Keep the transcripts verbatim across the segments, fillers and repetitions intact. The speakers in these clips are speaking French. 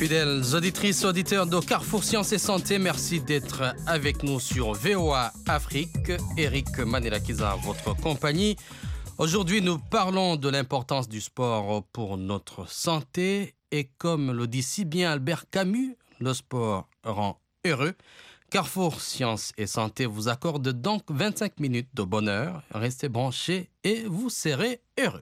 Fidèles auditrices, auditeurs de Carrefour Sciences et Santé, merci d'être avec nous sur V O A Afrique. Eric Manelakiza, votre compagnie. Aujourd'hui, nous parlons de l'importance du sport pour notre santé. Et comme le dit si bien Albert Camus, le sport rend heureux. Carrefour Sciences et Santé vous accorde donc vingt-cinq minutes de bonheur. Restez branchés et vous serez heureux.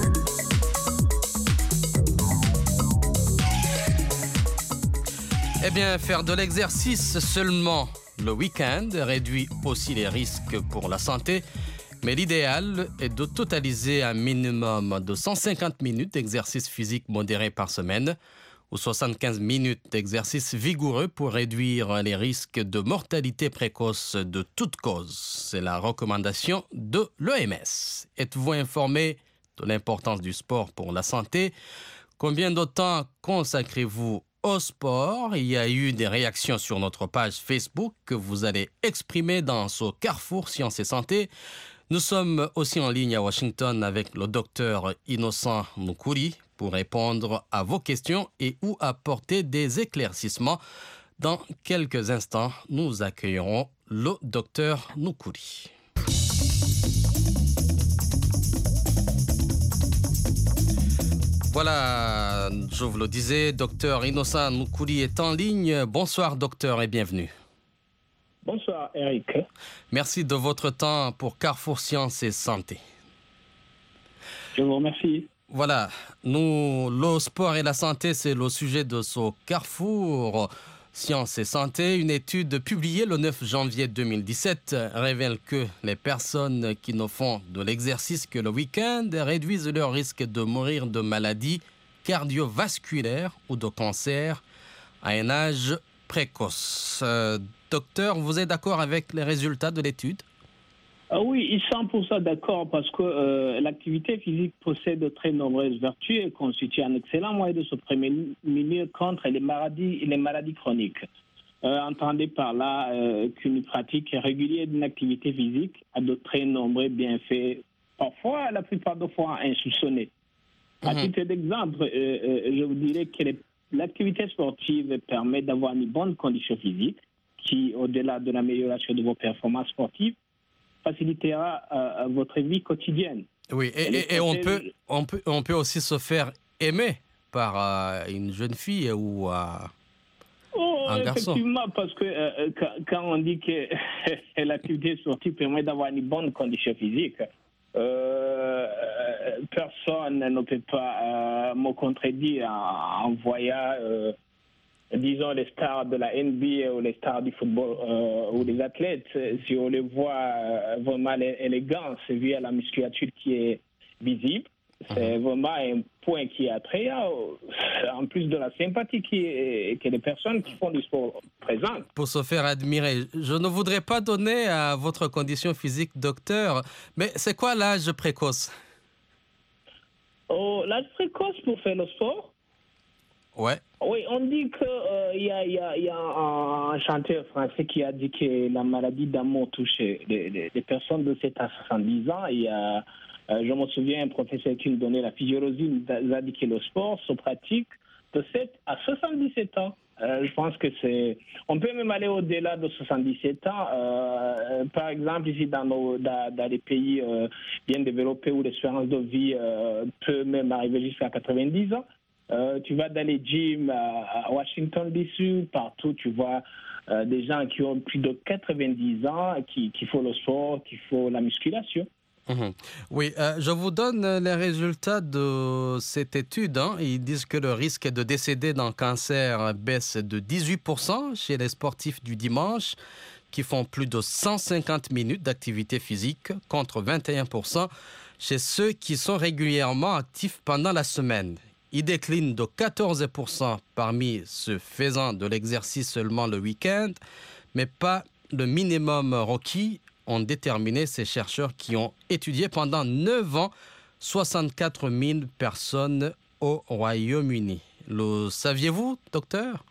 Eh bien, faire de l'exercice seulement le week-end réduit aussi les risques pour la santé. Mais l'idéal est de totaliser un minimum de cent cinquante minutes d'exercice physique modéré par semaine ou soixante-quinze minutes d'exercice vigoureux pour réduire les risques de mortalité précoce de toute cause. C'est la recommandation de l'O M S. Êtes-vous informé de l'importance du sport pour la santé? Combien de temps consacrez-vous au sport? Il y a eu des réactions sur notre page Facebook que vous allez exprimer dans ce Carrefour Sciences et Santé. Nous sommes aussi en ligne à Washington avec le docteur Innocent Noukouri pour répondre à vos questions et ou apporter des éclaircissements. Dans quelques instants, nous accueillerons le docteur Noukouri. Voilà, je vous le disais, docteur Innocent Noukouri est en ligne. Bonsoir docteur et bienvenue. Bonsoir Eric. Merci de votre temps pour Carrefour Sciences et Santé. Je vous remercie. Voilà, nous, le sport et la santé, c'est le sujet de ce Carrefour Sciences et Santé. Une étude publiée le neuf janvier deux mille dix-sept révèle que les personnes qui ne font de l'exercice que le week-end réduisent leur risque de mourir de maladies cardiovasculaires ou de cancer à un âge précoce. Euh, docteur, vous êtes d'accord avec les résultats de l'étude? Ah oui, cent pour cent d'accord parce que euh, l'activité physique possède de très nombreuses vertus et constitue un excellent moyen de se prémunir contre les maladies, les maladies chroniques. Euh, entendez par là euh, qu'une pratique régulière d'une activité physique a de très nombreux bienfaits, parfois, la plupart des fois, insoupçonnés. Mmh. À titre d'exemple, euh, euh, je vous dirais que les, l'activité sportive permet d'avoir une bonne condition physique qui, au-delà de l'amélioration de vos performances sportives, facilitera euh, votre vie quotidienne. Oui, et, et, et on, peut, on, peut, on peut aussi se faire aimer par euh, une jeune fille ou euh, oh, un garçon. Effectivement, parce que euh, quand, quand on dit que l'activité sportive permet d'avoir une bonne condition physique, euh, personne ne peut pas euh, me contredire en, en voyant, euh, disons, les stars de la N B A ou les stars du football euh, ou les athlètes. Si on les voit euh, vraiment élégants, c'est via la musculature qui est visible. C'est mmh. vraiment un point qui est attrayant, en plus de la sympathie qui est, que les personnes qui font du sport présentent. Pour se faire admirer, je ne voudrais pas donner à votre condition physique, docteur, mais c'est quoi l'âge précoce? Oh, l'âge précoce pour faire le sport? Ouais. Oui, on dit qu'il euh, y, y, y a un, un chanteur français qui a dit que la maladie d'amour touche les, les personnes de sept à soixante-dix ans. Il y a, euh, je me souviens, un professeur qui nous donnait la physiologie nous a dit que le sport se pratique de sept à soixante-dix-sept ans. Euh, je pense que c'est... On peut même aller au-delà de soixante-dix-sept ans. Euh, par exemple, ici, dans, nos, dans, dans les pays euh, bien développés où l'espérance de vie euh, peut même arriver jusqu'à quatre-vingt-dix ans. Euh, tu vas dans les gyms à, à Washington D C, partout, tu vois euh, des gens qui ont plus de quatre-vingt-dix ans, qui, qui font le sport, qui font la musculation. Mmh. Oui, euh, je vous donne les résultats de cette étude. Hein. Ils disent que le risque de décéder d'un cancer baisse de dix-huit pour cent chez les sportifs du dimanche qui font plus de cent cinquante minutes d'activité physique contre vingt et un pour cent chez ceux qui sont régulièrement actifs pendant la semaine. Il décline de quatorze pour cent parmi ceux faisant de l'exercice seulement le week-end, mais pas le minimum requis, ont déterminé ces chercheurs qui ont étudié pendant neuf ans soixante-quatre mille personnes au Royaume-Uni. Le saviez-vous, docteur?